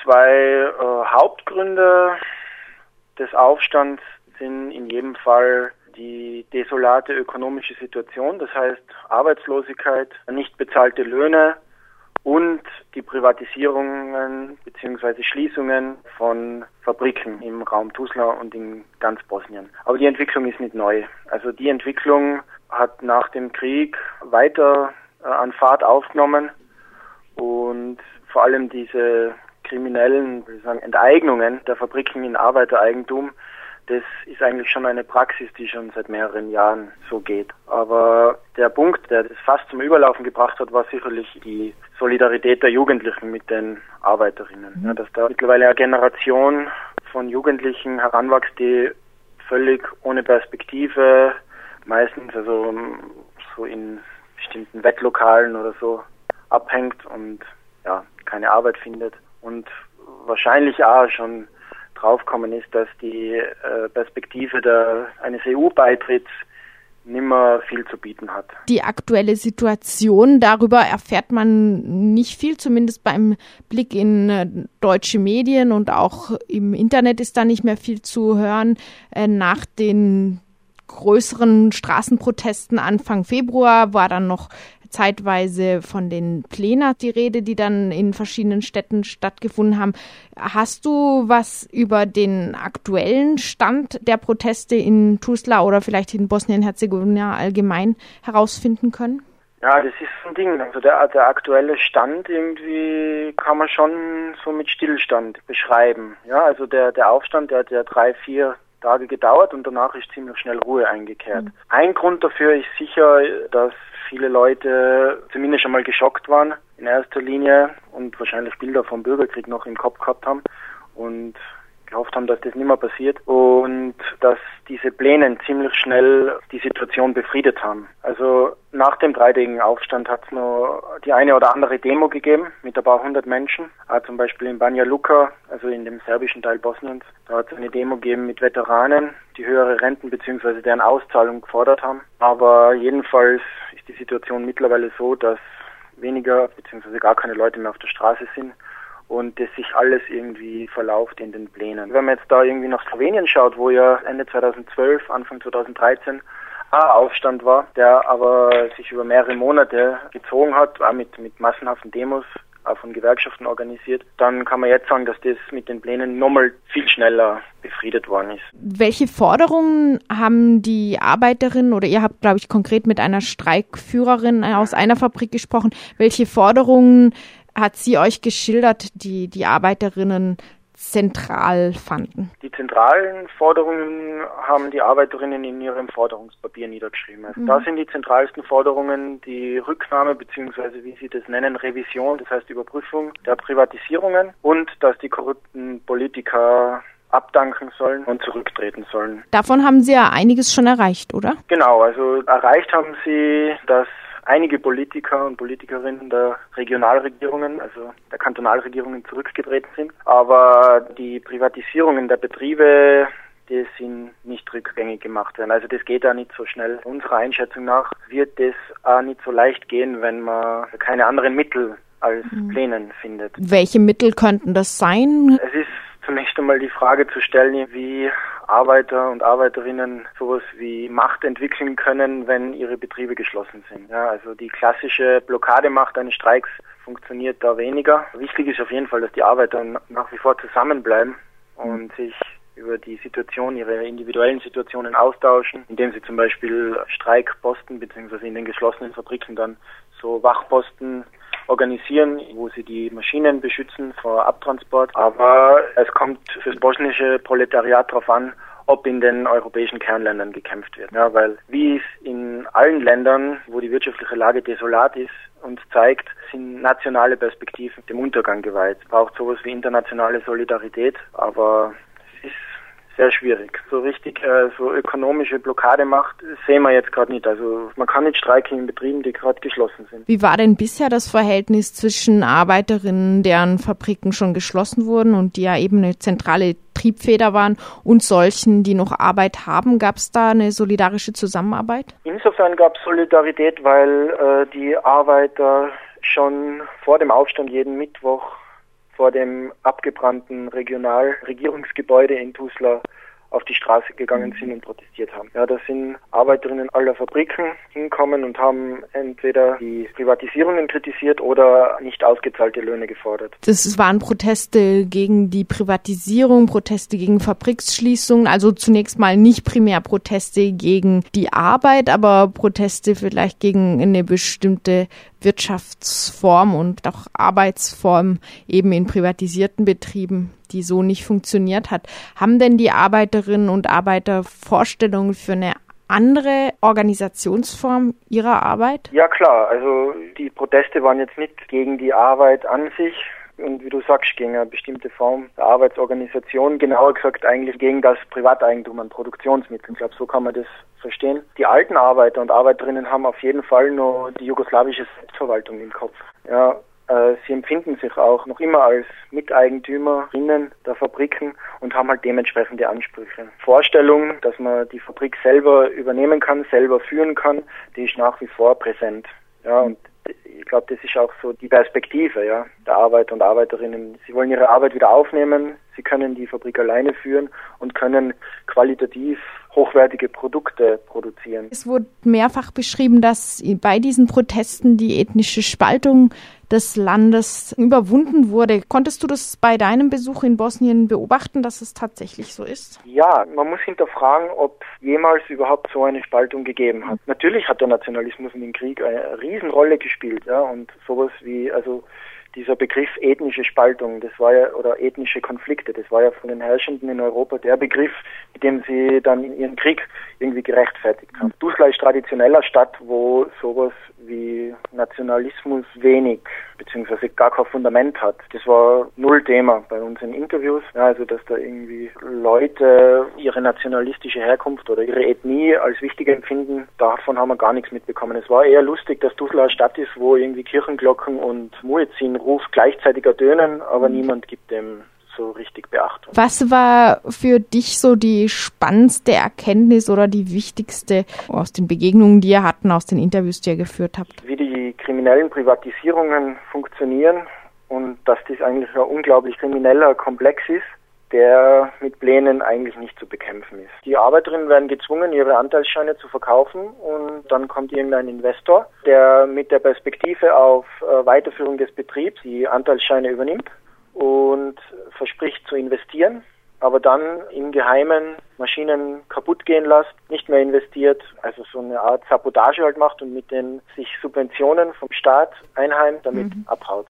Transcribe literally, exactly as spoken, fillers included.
zwei äh, Hauptgründe des Aufstands sind in jedem Fall die desolate ökonomische Situation, das heißt Arbeitslosigkeit, nicht bezahlte Löhne und die Privatisierungen bzw. Schließungen von Fabriken im Raum Tuzla und in ganz Bosnien. Aber die Entwicklung ist nicht neu. Also die Entwicklung hat nach dem Krieg weiter äh, an Fahrt aufgenommen und vor allem diese kriminellen, würde ich sagen, Enteignungen der Fabriken in Arbeitereigentum, das ist eigentlich schon eine Praxis, die schon seit mehreren Jahren so geht. Aber der Punkt, der das fast zum Überlaufen gebracht hat, war sicherlich die Solidarität der Jugendlichen mit den Arbeiterinnen. Mhm. Ja, dass da mittlerweile eine Generation von Jugendlichen heranwächst, die völlig ohne Perspektive, meistens also so in bestimmten Wettlokalen oder so abhängt und ja keine Arbeit findet und wahrscheinlich auch schon draufkommen ist, dass die äh, Perspektive der, eines E U-Beitritts nimmer viel zu bieten hat. Die aktuelle Situation, darüber erfährt man nicht viel, zumindest beim Blick in äh, deutsche Medien und auch im Internet ist da nicht mehr viel zu hören. Äh, nach den größeren Straßenprotesten Anfang Februar war dann noch zeitweise von den Plänen die Rede, die dann in verschiedenen Städten stattgefunden haben. Hast du was über den aktuellen Stand der Proteste in Tuzla oder vielleicht in Bosnien-Herzegowina allgemein herausfinden können? Ja, das ist ein Ding. Also der, der aktuelle Stand irgendwie kann man schon so mit Stillstand beschreiben. Ja, also der, der Aufstand, der hat ja drei, vier Tage gedauert und danach ist ziemlich schnell Ruhe eingekehrt. Mhm. Ein Grund dafür ist sicher, dass viele Leute zumindest schon mal geschockt waren in erster Linie und wahrscheinlich Bilder vom Bürgerkrieg noch im Kopf gehabt haben und gehofft haben, dass das nicht mehr passiert und dass diese Pläne ziemlich schnell die Situation befriedet haben. Also nach dem dreitägigen Aufstand hat es noch die eine oder andere Demo gegeben mit ein paar hundert Menschen, auch zum Beispiel in Banja Luka, also in dem serbischen Teil Bosniens. Da hat es eine Demo gegeben mit Veteranen, die höhere Renten bzw. deren Auszahlung gefordert haben. Aber jedenfalls ist die Situation mittlerweile so, dass weniger bzw. gar keine Leute mehr auf der Straße sind und das sich alles irgendwie verlauft in den Plänen. Wenn man jetzt da irgendwie nach Slowenien schaut, wo ja Ende zweitausendzwölf, Anfang zweitausenddreizehn ein Aufstand war, der aber sich über mehrere Monate gezogen hat, auch mit, mit massenhaften Demos, auch von Gewerkschaften organisiert, dann kann man jetzt sagen, dass das mit den Plänen nochmal viel schneller befriedet worden ist. Welche Forderungen haben die Arbeiterinnen, oder ihr habt, glaube ich, konkret mit einer Streikführerin aus einer Fabrik gesprochen, welche Forderungen hat sie euch geschildert, die die Arbeiterinnen zentral fanden? Die zentralen Forderungen haben die Arbeiterinnen in ihrem Forderungspapier niedergeschrieben. Also mhm. Da sind die zentralsten Forderungen die Rücknahme bzw. wie sie das nennen, Revision, das heißt Überprüfung der Privatisierungen und dass die korrupten Politiker abdanken sollen und zurücktreten sollen. Davon haben Sie ja einiges schon erreicht, oder? Genau, also erreicht haben sie, dass einige Politiker und Politikerinnen der Regionalregierungen, also der Kantonalregierungen zurückgetreten sind. Aber die Privatisierungen der Betriebe, die sind nicht rückgängig gemacht werden. Also das geht da nicht so schnell. Unserer Einschätzung nach wird das auch nicht so leicht gehen, wenn man keine anderen Mittel als mhm. Plänen findet. Welche Mittel könnten das sein? Es ist zunächst einmal die Frage zu stellen, wie Arbeiter und Arbeiterinnen sowas wie Macht entwickeln können, wenn ihre Betriebe geschlossen sind. Ja, also die klassische Blockademacht eines Streiks funktioniert da weniger. Wichtig ist auf jeden Fall, dass die Arbeiter nach wie vor zusammenbleiben und sich über die Situation, ihre individuellen Situationen austauschen, indem sie zum Beispiel Streikposten beziehungsweise in den geschlossenen Fabriken dann so Wachposten organisieren, wo sie die Maschinen beschützen vor Abtransport. Aber es kommt für das bosnische Proletariat darauf an, ob in den europäischen Kernländern gekämpft wird. Ja, weil wie es in allen Ländern, wo die wirtschaftliche Lage desolat ist, uns zeigt, sind nationale Perspektiven dem Untergang geweiht. Es braucht sowas wie internationale Solidarität, aber es ist sehr schwierig. So richtig äh, so ökonomische Blockademacht sehen wir jetzt gerade nicht. Also man kann nicht streiken in Betrieben, die gerade geschlossen sind. Wie war denn bisher das Verhältnis zwischen Arbeiterinnen, deren Fabriken schon geschlossen wurden und die ja eben eine zentrale Triebfeder waren, und solchen, die noch Arbeit haben? Gab es da eine solidarische Zusammenarbeit? Insofern gab es Solidarität, weil äh, die Arbeiter schon vor dem Aufstand jeden Mittwoch vor dem abgebrannten Regionalregierungsgebäude in Tuzla auf die Straße gegangen sind und protestiert haben. Ja, da sind Arbeiterinnen aller Fabriken hinkommen und haben entweder die Privatisierungen kritisiert oder nicht ausgezahlte Löhne gefordert. Das waren Proteste gegen die Privatisierung, Proteste gegen Fabriksschließungen, also zunächst mal nicht primär Proteste gegen die Arbeit, aber Proteste vielleicht gegen eine bestimmte Wirtschaftsform und auch Arbeitsform eben in privatisierten Betrieben, die so nicht funktioniert hat. Haben denn die Arbeiterinnen und Arbeiter Vorstellungen für eine andere Organisationsform ihrer Arbeit? Ja klar, also die Proteste waren jetzt nicht gegen die Arbeit an sich und wie du sagst, gegen eine bestimmte Form der Arbeitsorganisation, genauer gesagt eigentlich gegen das Privateigentum an Produktionsmitteln. Ich glaube, so kann man das verstehen. Die alten Arbeiter und Arbeiterinnen haben auf jeden Fall noch die jugoslawische Selbstverwaltung im Kopf. Ja, äh, sie empfinden sich auch noch immer als Miteigentümerinnen der Fabriken und haben halt dementsprechende Ansprüche. Vorstellung, dass man die Fabrik selber übernehmen kann, selber führen kann, die ist nach wie vor präsent. Ja, und ich glaube, das ist auch so die Perspektive, ja, der Arbeiter und Arbeiterinnen. Sie wollen ihre Arbeit wieder aufnehmen, sie können die Fabrik alleine führen und können qualitativ hochwertige Produkte produzieren. Es wurde mehrfach beschrieben, dass bei diesen Protesten die ethnische Spaltung des Landes überwunden wurde. Konntest du das bei deinem Besuch in Bosnien beobachten, dass es tatsächlich so ist? Ja, man muss hinterfragen, ob jemals überhaupt so eine Spaltung gegeben hat. Natürlich hat der Nationalismus in dem Krieg eine Riesenrolle gespielt, ja, und sowas wie, also dieser Begriff ethnische Spaltung, das war ja, oder ethnische Konflikte, das war ja von den Herrschenden in Europa der Begriff, mit dem sie dann in ihren Krieg irgendwie gerechtfertigt haben. Tuzla ist traditioneller Stadt, wo sowas wie Nationalismus wenig beziehungsweise gar kein Fundament hat. Das war null Thema bei uns in Interviews. Ja, also dass da irgendwie Leute ihre nationalistische Herkunft oder ihre Ethnie als wichtig empfinden, davon haben wir gar nichts mitbekommen. Es war eher lustig, dass Tuzla eine Stadt ist, wo irgendwie Kirchenglocken und Muezzinruf gleichzeitig ertönen, aber niemand gibt dem so richtig Beachtung. Was war für dich so die spannendste Erkenntnis oder die wichtigste aus den Begegnungen, die ihr hatten, aus den Interviews, die ihr geführt habt? Wie die kriminellen Privatisierungen funktionieren und dass das eigentlich ein unglaublich krimineller Komplex ist, der mit Plänen eigentlich nicht zu bekämpfen ist. Die Arbeiterinnen werden gezwungen, ihre Anteilsscheine zu verkaufen und dann kommt irgendein Investor, der mit der Perspektive auf Weiterführung des Betriebs die Anteilsscheine übernimmt und verspricht zu investieren, aber dann im Geheimen Maschinen kaputt gehen lässt, nicht mehr investiert, also so eine Art Sabotage halt macht und mit den sich Subventionen vom Staat einheimt, damit mhm. abhaut.